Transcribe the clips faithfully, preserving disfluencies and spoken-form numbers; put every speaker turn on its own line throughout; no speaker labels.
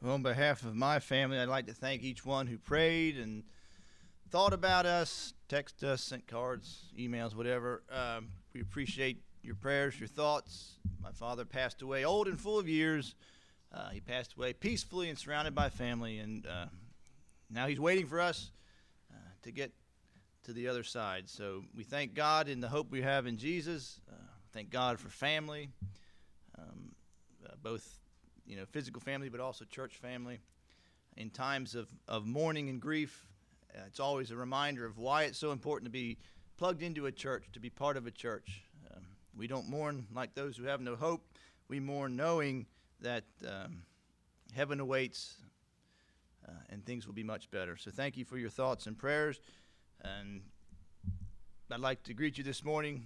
On behalf of my family, I'd like to thank each one who prayed and thought about us, texted us, sent cards, emails, whatever. Um, we appreciate your prayers, your thoughts. My father passed away old and full of years. Uh, he passed away peacefully and surrounded by family, and uh, now he's waiting for us uh, to get to the other side. So we thank God in the hope we have in Jesus. Uh, thank God for family, um, uh, both you know, physical family, but also church family. In times of, of mourning and grief, uh, it's always a reminder of why it's so important to be plugged into a church, to be part of a church. Um, we don't mourn like those who have no hope. We mourn knowing that um, heaven awaits uh, and things will be much better. So thank you for your thoughts and prayers. And I'd like to greet you this morning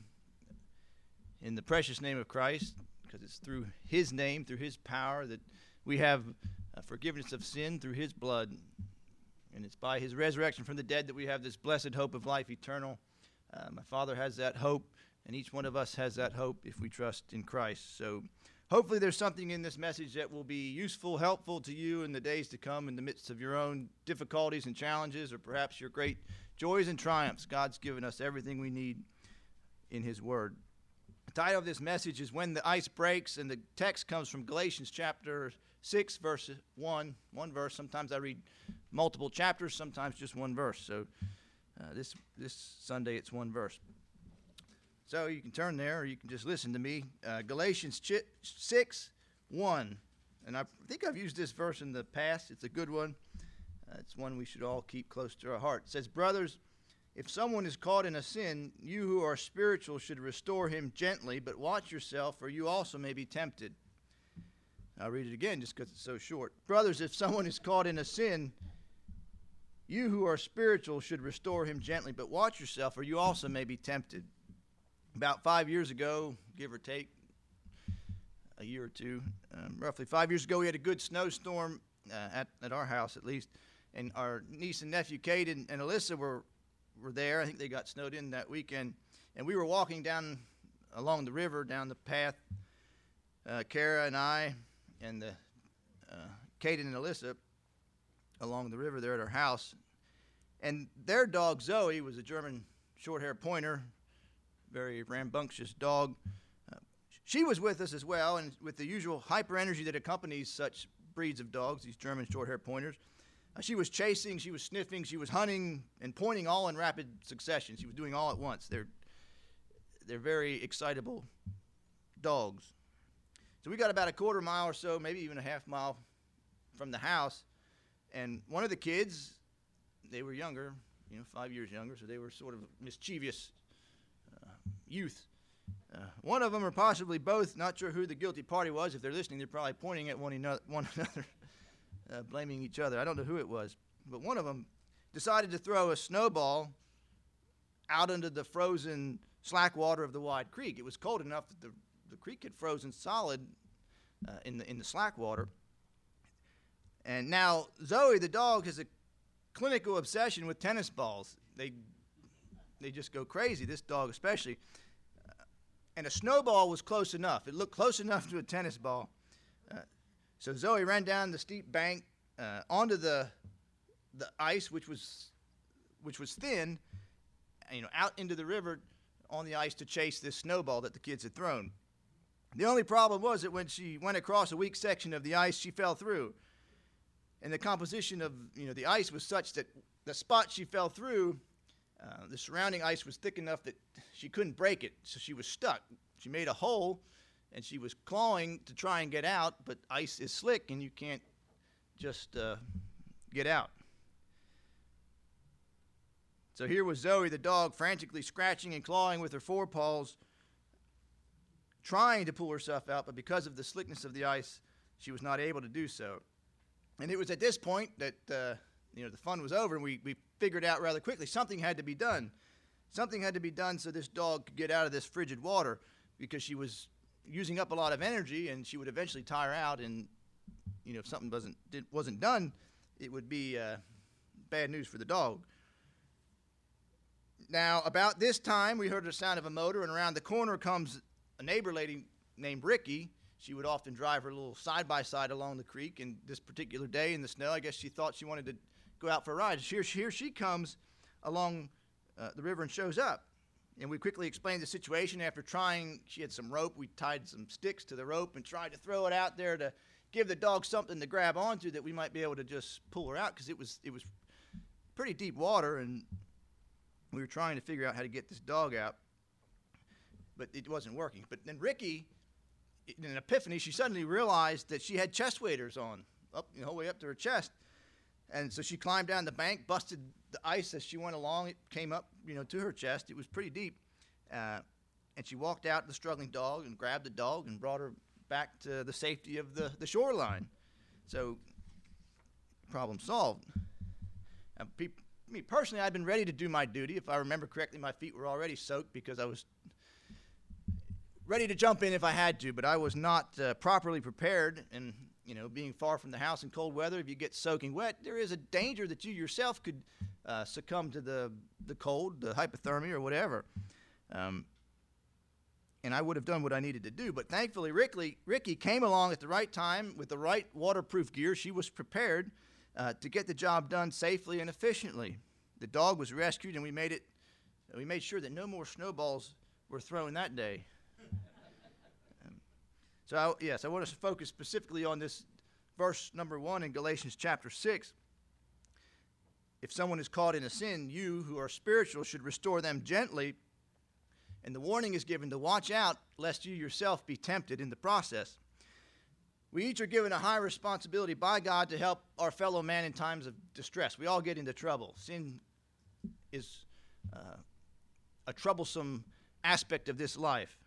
in the precious name of Christ, because it's through his name, through his power, that we have uh, forgiveness of sin through his blood. And it's by his resurrection from the dead that we have this blessed hope of life eternal. Uh, my Father has that hope, and each one of us has that hope if we trust in Christ. So hopefully there's something in this message that will be useful, helpful to you in the days to come in the midst of your own difficulties and challenges, or perhaps your great joys and triumphs. God's given us everything we need in his word. The title of this message is When the Ice Breaks, and the text comes from Galatians chapter six, verse one. One verse. Sometimes I read multiple chapters, sometimes just one verse. So uh, this this Sunday it's one verse. So you can turn there, or you can just listen to me. Uh, Galatians six, one. And I think I've used this verse in the past. It's a good one. Uh, it's one we should all keep close to our heart. It says, "Brothers, if someone is caught in a sin, you who are spiritual should restore him gently, but watch yourself, or you also may be tempted." I'll read it again just because it's so short. "Brothers, if someone is caught in a sin, you who are spiritual should restore him gently, but watch yourself, or you also may be tempted." About five years ago, give or take, a year or two, um, roughly five years ago, we had a good snowstorm uh, at, at our house at least, and our niece and nephew, Kate and, and Alyssa, were were there. I think they got snowed in that weekend. And we were walking down along the river, down the path, uh, Kara and I and the uh, Kate and Alyssa along the river there at our house. And their dog, Zoe, was a German short-hair pointer, very rambunctious dog. Uh, she was with us as well, and with the usual hyper energy that accompanies such breeds of dogs, these German short-hair pointers. Uh, she was chasing, she was sniffing, she was hunting and pointing all in rapid succession. She was doing all at once. They're, they're very excitable dogs. So we got about a quarter mile or so, maybe even a half mile from the house, and one of the kids, they were younger, you know, five years younger, so they were sort of mischievous uh, youth. Uh, one of them, or possibly both, not sure who the guilty party was. If they're listening, they're probably pointing at one another. One another. Uh, blaming each other. I don't know who it was, but one of them decided to throw a snowball out into the frozen slack water of the wide creek. It was cold enough that the, the creek had frozen solid uh, in the in the slack water. And now Zoe, the dog, has a clinical obsession with tennis balls. They they just go crazy, this dog especially. Uh, and a snowball was close enough. It looked close enough to a tennis ball. Uh, So Zoe ran down the steep bank uh, onto the the ice, which was which was thin, you know, out into the river on the ice to chase this snowball that the kids had thrown. The only problem was that when she went across a weak section of the ice, she fell through. And the composition of you know the ice was such that the spot she fell through, uh, the surrounding ice was thick enough that she couldn't break it, so she was stuck. She made a hole, and she was clawing to try and get out, but ice is slick, and you can't just uh, get out. So here was Zoe, the dog, frantically scratching and clawing with her forepaws, trying to pull herself out, but because of the slickness of the ice, she was not able to do so. And it was at this point that uh, you know the fun was over, and we, we figured out rather quickly something had to be done. Something had to be done so this dog could get out of this frigid water, because she was using up a lot of energy, and she would eventually tire out, and you know if something wasn't did, wasn't done, it would be uh, bad news for the dog. Now, about this time, we heard the sound of a motor, and around the corner comes a neighbor lady named Ricky, she would often drive her little side-by-side along the creek, and this particular day in the snow, I guess she thought she wanted to go out for a ride. Here, here she comes along uh, the river and shows up. And we quickly explained the situation. After trying, she had some rope. We tied some sticks to the rope and tried to throw it out there to give the dog something to grab onto that we might be able to just pull her out, because it was, it was pretty deep water, and we were trying to figure out how to get this dog out, but it wasn't working. But then Ricky, in an epiphany, she suddenly realized that she had chest waders on, up, you know, way up to her chest. And so she climbed down the bank, busted the ice as she went along. It came up, you know, to her chest. It was pretty deep. Uh, and she walked out to the struggling dog and grabbed the dog and brought her back to the safety of the, the shoreline. So, problem solved. Uh, pe- me personally, I'd been ready to do my duty. If I remember correctly, my feet were already soaked because I was ready to jump in if I had to, but I was not uh, properly prepared. And you know, being far from the house in cold weather, if you get soaking wet, there is a danger that you yourself could uh, succumb to the, the cold, the hypothermia, or whatever. Um, and I would have done what I needed to do. But thankfully, Ricky, Ricky came along at the right time with the right waterproof gear. She was prepared uh, to get the job done safely and efficiently. The dog was rescued, and we made it. We made sure that no more snowballs were thrown that day. So, I, yes, I want us to focus specifically on this verse number one in Galatians chapter six. If someone is caught in a sin, you who are spiritual should restore them gently. And the warning is given to watch out lest you yourself be tempted in the process. We each are given a high responsibility by God to help our fellow man in times of distress. We all get into trouble. Sin is uh, a troublesome aspect of this life.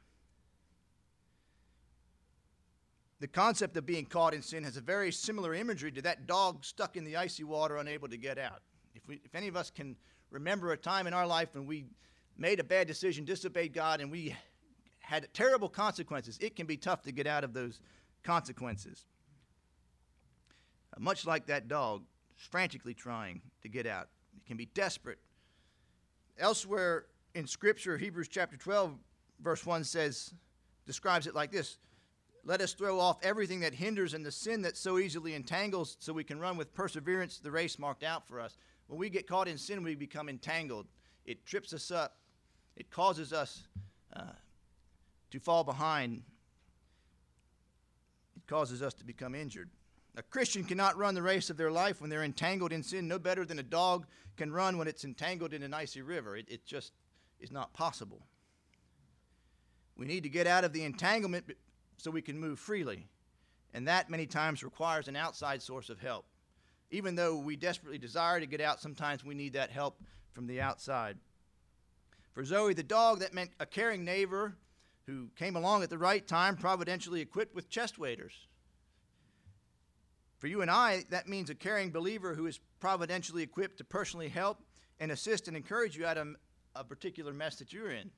The concept of being caught in sin has a very similar imagery to that dog stuck in the icy water, unable to get out. If, we, if any of us can remember a time in our life when we made a bad decision, disobeyed God, and we had terrible consequences, it can be tough to get out of those consequences. Uh, much like that dog, frantically trying to get out. It can be desperate. Elsewhere in Scripture, Hebrews chapter twelve, verse one says, describes it like this: let us throw off everything that hinders and the sin that so easily entangles, so we can run with perseverance the race marked out for us. When we get caught in sin, we become entangled. It trips us up. It causes us uh, to fall behind. It causes us to become injured. A Christian cannot run the race of their life when they're entangled in sin no better than a dog can run when it's entangled in an icy river. It, it just is not possible. We need to get out of the entanglement so we can move freely. And that many times requires an outside source of help. Even though we desperately desire to get out, sometimes we need that help from the outside. For Zoe the dog, that meant a caring neighbor who came along at the right time, providentially equipped with chest waders. For you and I, that means a caring believer who is providentially equipped to personally help and assist and encourage you out of a particular mess that you're in.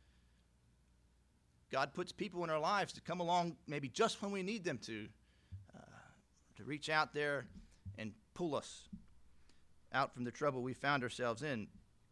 God puts people in our lives to come along maybe just when we need them to, uh, to reach out there and pull us out from the trouble we found ourselves in.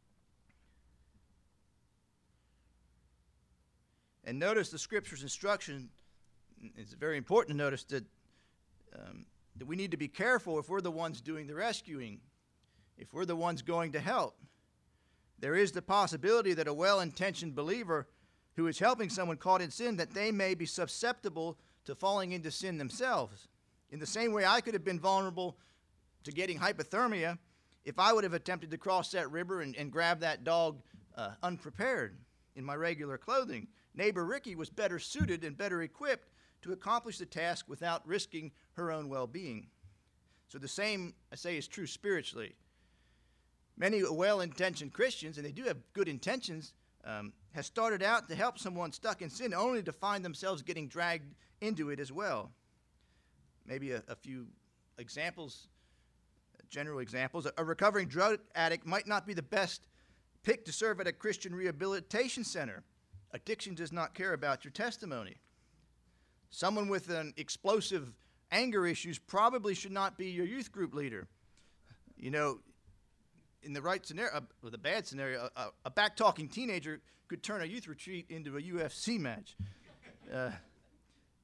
And notice the Scripture's instruction. It's very important to notice that, um, that we need to be careful if we're the ones doing the rescuing, if we're the ones going to help. There is the possibility that a well-intentioned believer who is helping someone caught in sin, that they may be susceptible to falling into sin themselves. In the same way I could have been vulnerable to getting hypothermia if I would have attempted to cross that river and, and grab that dog uh, unprepared in my regular clothing. Neighbor Ricky was better suited and better equipped to accomplish the task without risking her own well-being. So the same, I say, is true spiritually. Many well-intentioned Christians, and they do have good intentions, Um, has started out to help someone stuck in sin only to find themselves getting dragged into it as well. Maybe a, a few examples, general examples. A, a recovering drug addict might not be the best pick to serve at a Christian rehabilitation center. Addiction does not care about your testimony. Someone with an explosive anger issues probably should not be your youth group leader. You know, in the right scenario, uh, or the bad scenario, a, a back-talking teenager could turn a youth retreat into a U F C match. Uh,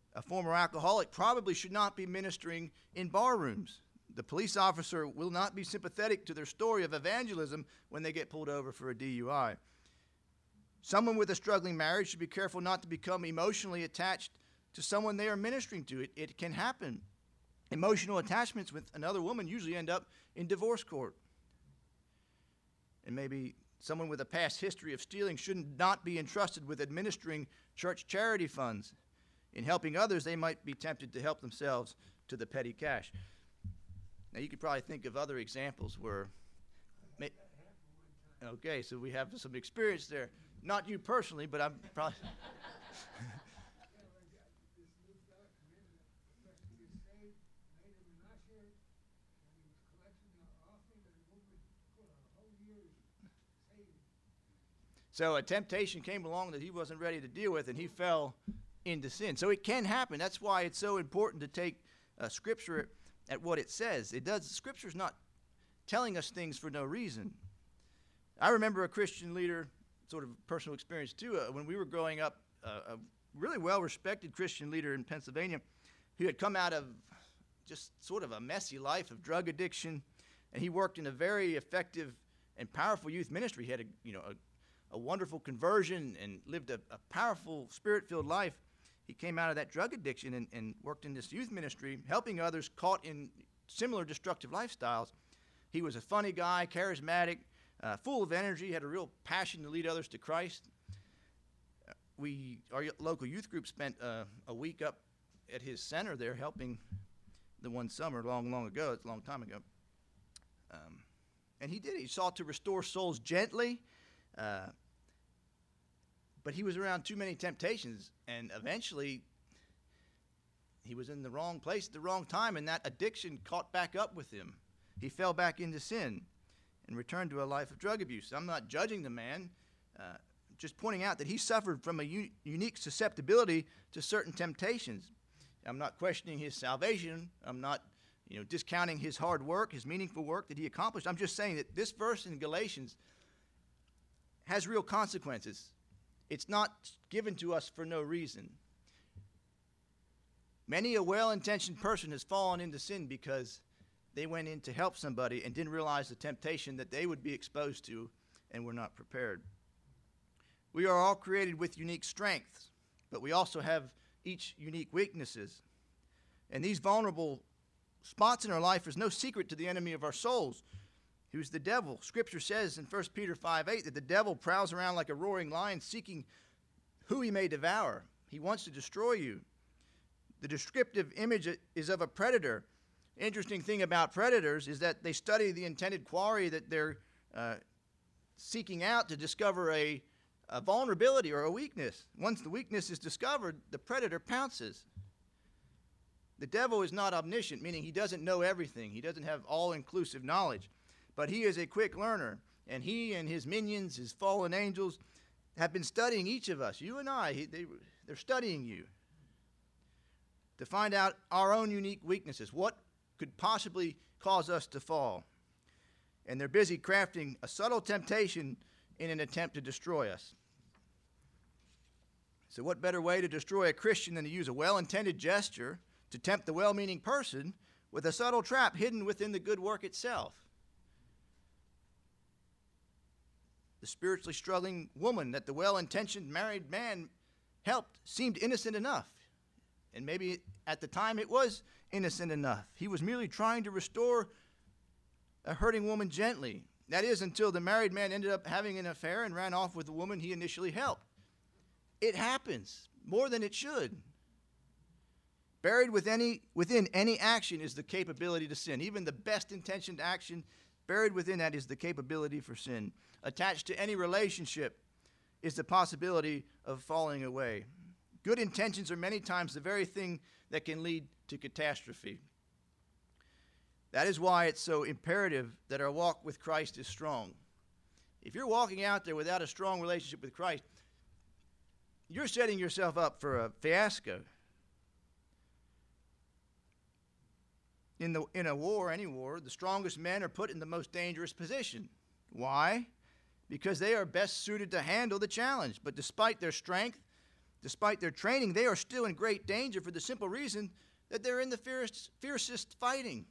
A former alcoholic probably should not be ministering in bar rooms. The police officer will not be sympathetic to their story of evangelism when they get pulled over for a D U I. Someone with a struggling marriage should be careful not to become emotionally attached to someone they are ministering to. It, it can happen. Emotional attachments with another woman usually end up in divorce court. And maybe someone with a past history of stealing should not be entrusted with administering church charity funds. In helping others, they might be tempted to help themselves to the petty cash. Now, you could probably think of other examples where, may, okay, so we have some experience there. Not you personally, but I'm probably. So a temptation came along that he wasn't ready to deal with, and he fell into sin. So it can happen. That's why it's so important to take uh, Scripture at what it says. It does. Scripture's not telling us things for no reason. I remember a Christian leader, sort of personal experience too, uh, when we were growing up, uh, a really well-respected Christian leader in Pennsylvania who had come out of just sort of a messy life of drug addiction, and he worked in a very effective and powerful youth ministry. He had a, you know, a, a wonderful conversion and lived a, a powerful, spirit-filled life. He came out of that drug addiction and, and worked in this youth ministry, helping others caught in similar destructive lifestyles. He was a funny guy, charismatic, uh, full of energy, had a real passion to lead others to Christ. Uh, we, our local youth group spent uh, a week up at his center there helping the one summer long, long ago. It's a long time ago. Um, and he did it. He sought to restore souls gently. Uh, but he was around too many temptations, and eventually he was in the wrong place at the wrong time, and that addiction caught back up with him. He fell back into sin and returned to a life of drug abuse. I'm not judging the man, uh, just pointing out that he suffered from a u- unique susceptibility to certain temptations. I'm not questioning his salvation. I'm not, you know, discounting his hard work, his meaningful work that he accomplished. I'm just saying that this verse in Galatians has real consequences. It's not given to us for no reason. Many a well-intentioned person has fallen into sin because they went in to help somebody and didn't realize the temptation that they would be exposed to and were not prepared. We are all created with unique strengths, but we also have each unique weaknesses. And these vulnerable spots in our life is no secret to the enemy of our souls, who's the devil. Scripture says in First Peter five eight that the devil prowls around like a roaring lion seeking who he may devour. He wants to destroy you. The descriptive image is of a predator. Interesting thing about predators is that they study the intended quarry that they're uh, seeking out to discover a, a vulnerability or a weakness. Once the weakness is discovered, the predator pounces. The devil is not omniscient, meaning he doesn't know everything. He doesn't have all-inclusive knowledge. But he is a quick learner, and he and his minions, his fallen angels, have been studying each of us. You and I, he, they, they're studying you to find out our own unique weaknesses. What could possibly cause us to fall? And they're busy crafting a subtle temptation in an attempt to destroy us. So what better way to destroy a Christian than to use a well-intended gesture to tempt the well-meaning person with a subtle trap hidden within the good work itself? The spiritually struggling woman that the well-intentioned married man helped seemed innocent enough. And maybe at the time it was innocent enough. He was merely trying to restore a hurting woman gently. That is, until the married man ended up having an affair and ran off with the woman he initially helped. It happens more than it should. Buried with any, within any action is the capability to sin. Even the best intentioned action, buried within that is the capability for sin. Attached to any relationship is the possibility of falling away. Good intentions are many times the very thing that can lead to catastrophe. That is why it's so imperative that our walk with Christ is strong. If you're walking out there without a strong relationship with Christ, you're setting yourself up for a fiasco. In, the, in a war, any war, the strongest men are put in the most dangerous position. Why? Because they are best suited to handle the challenge. But despite their strength, Despite their training, they are still in great danger for the simple reason that they're in the fiercest, fiercest fighting.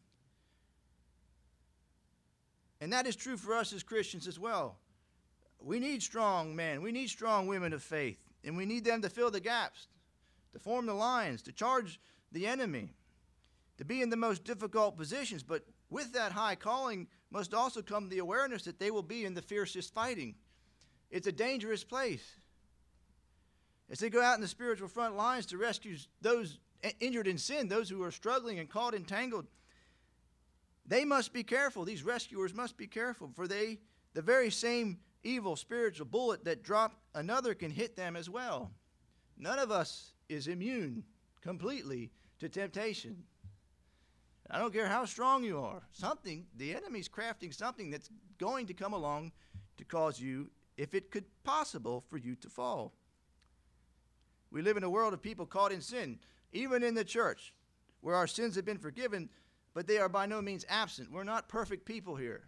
And that is true for us as Christians as well. We need strong men. We need strong women of faith. And we need them to fill the gaps, to form the lines, to charge the enemy, to be in the most difficult positions. But with that high calling must also come the awareness that they will be in the fiercest fighting. It's a dangerous place. As they go out in the spiritual front lines to rescue those injured in sin, those who are struggling and caught entangled, they must be careful. These rescuers must be careful, for they, the very same evil spiritual bullet that dropped another can hit them as well. None of us is immune completely to temptation. I don't care how strong you are. Something, the enemy's crafting something that's going to come along to cause you, if it could possible, for you to fall. We live in a world of people caught in sin, even in the church, where our sins have been forgiven, but they are by no means absent. We're not perfect people here.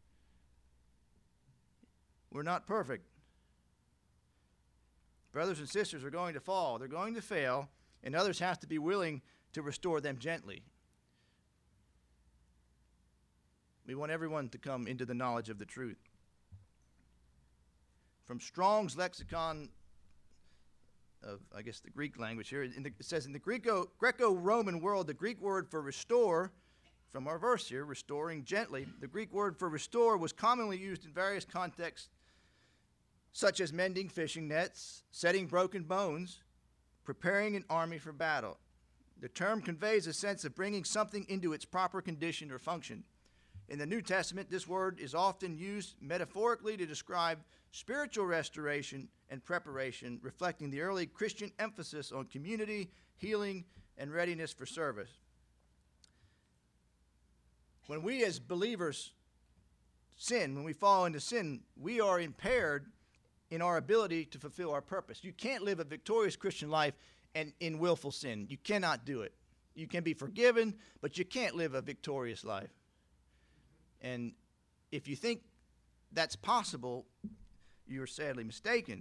We're not perfect. Brothers and sisters are going to fall. They're going to fail, and others have to be willing to restore them gently. We want everyone to come into the knowledge of the truth. From Strong's lexicon of, I guess, the Greek language here, in the, it says in the Greco, Greco-Roman world, the Greek word for restore, from our verse here, restoring gently, the Greek word for restore was commonly used in various contexts, such as mending fishing nets, setting broken bones, preparing an army for battle. The term conveys a sense of bringing something into its proper condition or function. In the New Testament, this word is often used metaphorically to describe spiritual restoration and preparation, reflecting the early Christian emphasis on community, healing, and readiness for service. When we as believers sin, when we fall into sin, we are impaired in our ability to fulfill our purpose. You can't live a victorious Christian life and in willful sin. You cannot do it. You can be forgiven, but you can't live a victorious life. And if you think that's possible, you're sadly mistaken.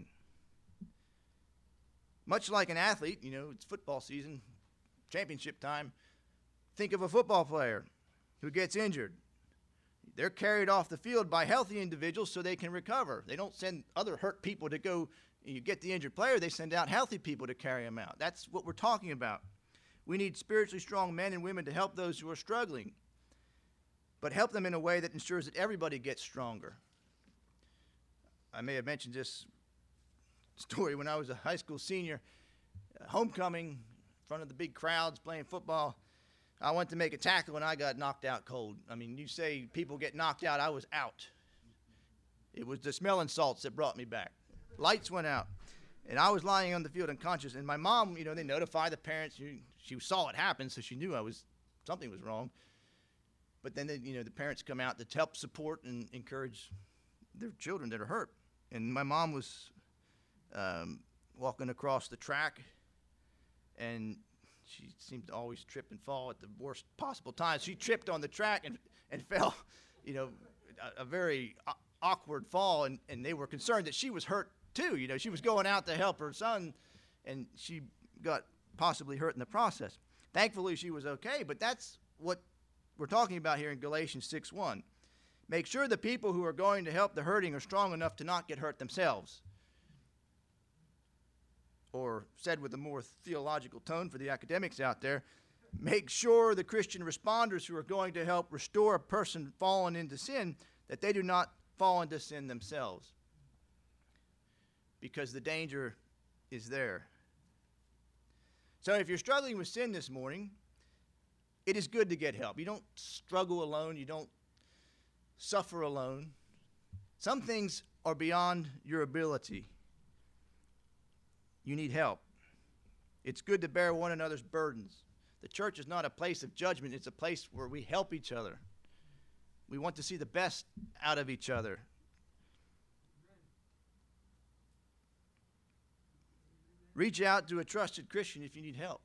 Much like an athlete, you know, it's football season, championship time. Think of a football player who gets injured. They're carried off the field by healthy individuals so they can recover. They don't send other hurt people to go, you get the injured player, they send out healthy people to carry them out. That's what we're talking about. We need spiritually strong men and women to help those who are struggling, but help them in a way that ensures that everybody gets stronger. I may have mentioned this story when I was a high school senior, uh, homecoming, in front of the big crowds playing football. I went to make a tackle and I got knocked out cold. I mean, you say people get knocked out, I was out. It was the smelling salts that brought me back. Lights went out. And I was lying on the field unconscious. And my mom, you know, they notify the parents. She, she saw it happen, so she knew I was, something was wrong. But then, they, you know, the parents come out to help support and encourage their children that are hurt. And my mom was um, walking across the track, and she seemed to always trip and fall at the worst possible times. She tripped on the track and, and fell, you know, a, a very awkward fall, and, and they were concerned that she was hurt too. You know, she was going out to help her son, and she got possibly hurt in the process. Thankfully, she was okay, but that's what we're talking about here in Galatians six one. Make sure the people who are going to help the hurting are strong enough to not get hurt themselves. Or said with a more theological tone for the academics out there, make sure the Christian responders who are going to help restore a person fallen into sin, that they do not fall into sin themselves. Because the danger is there. So if you're struggling with sin this morning, it is good to get help. You don't struggle alone. You don't suffer alone. Some things are beyond your ability. You need help. It's good to bear one another's burdens. The church is not a place of judgment. It's a place where we help each other. We want to see the best out of each other. Reach out to a trusted Christian if you need help.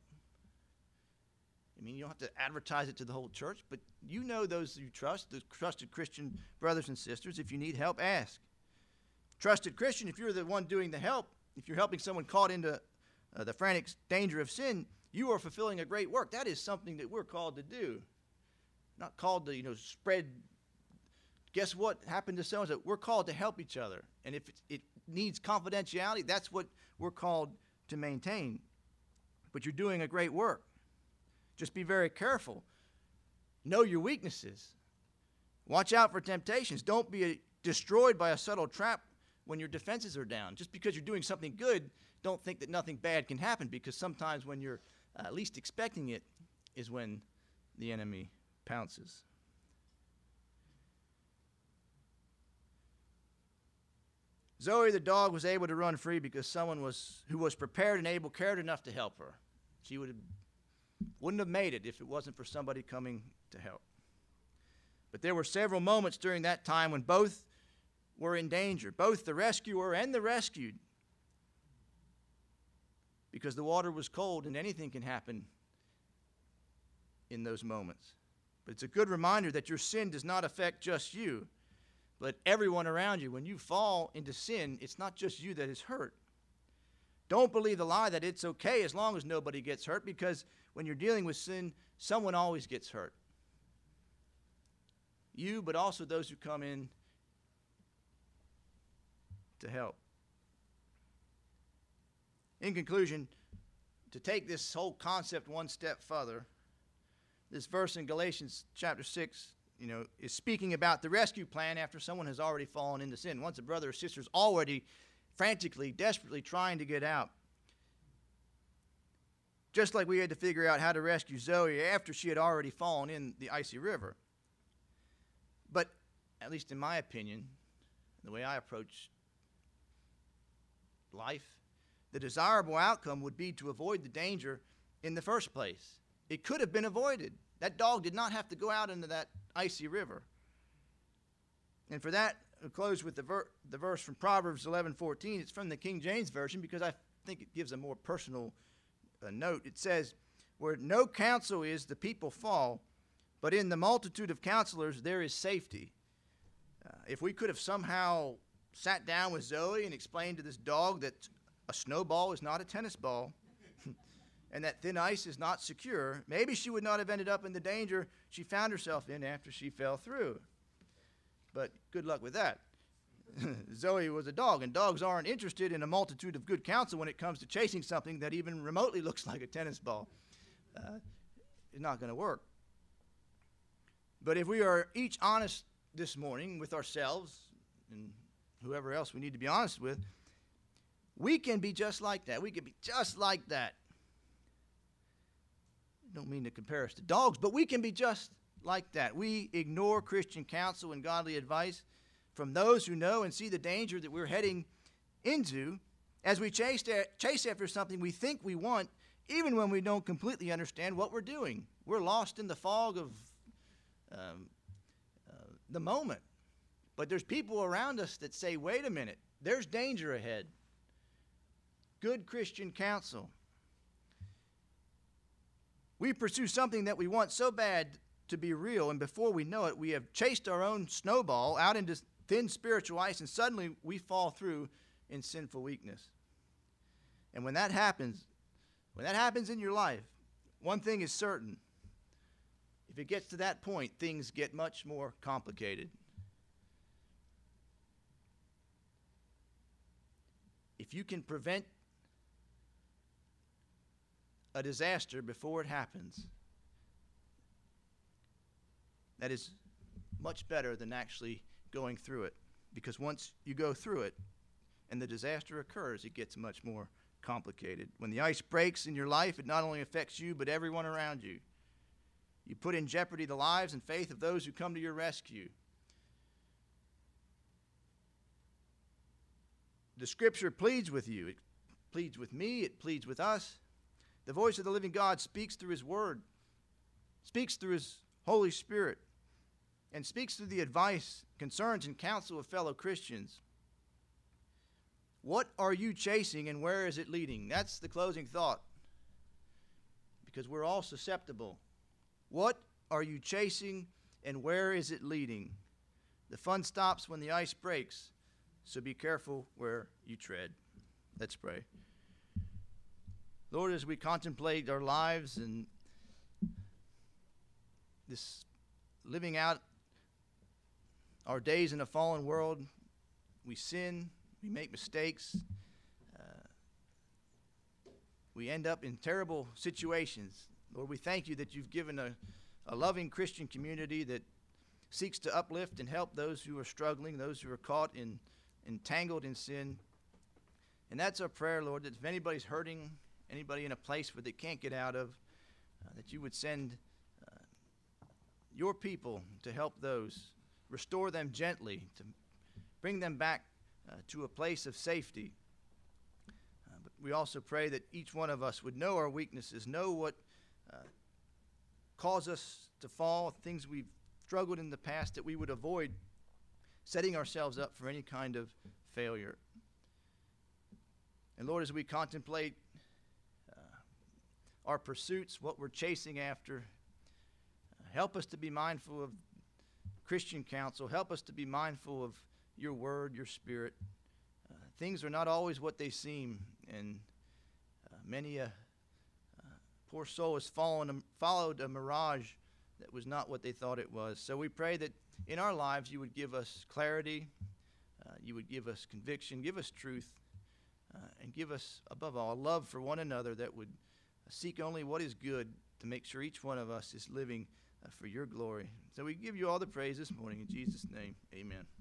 I mean, you don't have to advertise it to the whole church, but you know those you trust, the trusted Christian brothers and sisters. If you need help, ask. Trusted Christian, if you're the one doing the help, if you're helping someone caught into uh, the frantic danger of sin, you are fulfilling a great work. That is something that we're called to do. Not called to, you know, spread, guess what happened to so-and-so? We're called to help each other. And if it, it needs confidentiality, that's what we're called to maintain. But you're doing a great work. Just be very careful. Know your weaknesses. Watch out for temptations. Don't be a, destroyed by a subtle trap when your defenses are down. Just because you're doing something good, don't think that nothing bad can happen, because sometimes when you're uh, least expecting it is when the enemy pounces. Zoe the dog was able to run free because someone was who was prepared and able cared enough to help her. She would have, wouldn't have made it if it wasn't for somebody coming to help. But there were several moments during that time when both were in danger, both the rescuer and the rescued, because the water was cold and anything can happen in those moments. But it's a good reminder that your sin does not affect just you, but everyone around you. When you fall into sin, it's not just you that is hurt. Don't believe the lie that it's okay as long as nobody gets hurt, because when you're dealing with sin, someone always gets hurt. You, but also those who come in to help. In conclusion, to take this whole concept one step further, this verse in Galatians chapter six, you know, is speaking about the rescue plan after someone has already fallen into sin. Once a brother or sister is already frantically, desperately trying to get out. Just like we had to figure out how to rescue Zoe after she had already fallen in the icy river. But, at least in my opinion, the way I approach life, the desirable outcome would be to avoid the danger in the first place. It could have been avoided. That dog did not have to go out into that icy river. And for that, I'll close with the, ver- the verse from Proverbs eleven fourteen. It's from the King James Version because I think it gives a more personal uh, note. It says, "Where no counsel is, the people fall, but in the multitude of counselors there is safety." Uh, if we could have somehow sat down with Zoe and explained to this dog that a snowball is not a tennis ball and that thin ice is not secure, maybe she would not have ended up in the danger she found herself in after she fell through. But good luck with that. Zoe was a dog, and dogs aren't interested in a multitude of good counsel when it comes to chasing something that even remotely looks like a tennis ball. Uh, it's not going to work. But if we are each honest this morning with ourselves and whoever else we need to be honest with, we can be just like that. We can be just like that. I don't mean to compare us to dogs, but we can be just like that. We ignore Christian counsel and godly advice from those who know and see the danger that we're heading into as we chase, chase after something we think we want, even when we don't completely understand what we're doing. We're lost in the fog of um, uh, the moment. But there's people around us that say, wait a minute, there's danger ahead. Good Christian counsel. We pursue something that we want so bad to be real, and before we know it, we have chased our own snowball out into thin spiritual ice, and suddenly we fall through in sinful weakness. And when that happens, when that happens in your life, one thing is certain. If it gets to that point, things get much more complicated. If you can prevent a disaster before it happens, that is much better than actually going through it. Because once you go through it and the disaster occurs, it gets much more complicated. When the ice breaks in your life, it not only affects you, but everyone around you. You put in jeopardy the lives and faith of those who come to your rescue. The Scripture pleads with you. It pleads with me. It pleads with us. The voice of the living God speaks through His Word, speaks through His Holy Spirit, and speaks through the advice, concerns, and counsel of fellow Christians. What are you chasing and where is it leading? That's the closing thought, because we're all susceptible. What are you chasing and where is it leading? The fun stops when the ice breaks, so be careful where you tread. Let's pray. Lord, as we contemplate our lives and this living out our days in a fallen world, we sin, we make mistakes, uh, we end up in terrible situations. Lord, we thank you that you've given a, a loving Christian community that seeks to uplift and help those who are struggling, those who are caught in entangled in sin. And that's our prayer, Lord, that if anybody's hurting, anybody in a place where they can't get out of, uh, that you would send uh, your people to help those, restore them gently, to bring them back uh, to a place of safety. Uh, but we also pray that each one of us would know our weaknesses, know what uh, cause us to fall, things we've struggled in the past, that we would avoid setting ourselves up for any kind of failure. And Lord, as we contemplate uh, our pursuits, what we're chasing after, uh, help us to be mindful of Christian counsel. Help us to be mindful of your word, your spirit. Uh, things are not always what they seem, and uh, many a uh, poor soul has fallen, followed a mirage that was not what they thought it was. So we pray that in our lives you would give us clarity, uh, you would give us conviction, give us truth, uh, and give us, above all, love for one another that would seek only what is good to make sure each one of us is living uh, for your glory. So we give you all the praise this morning. In Jesus' name, amen.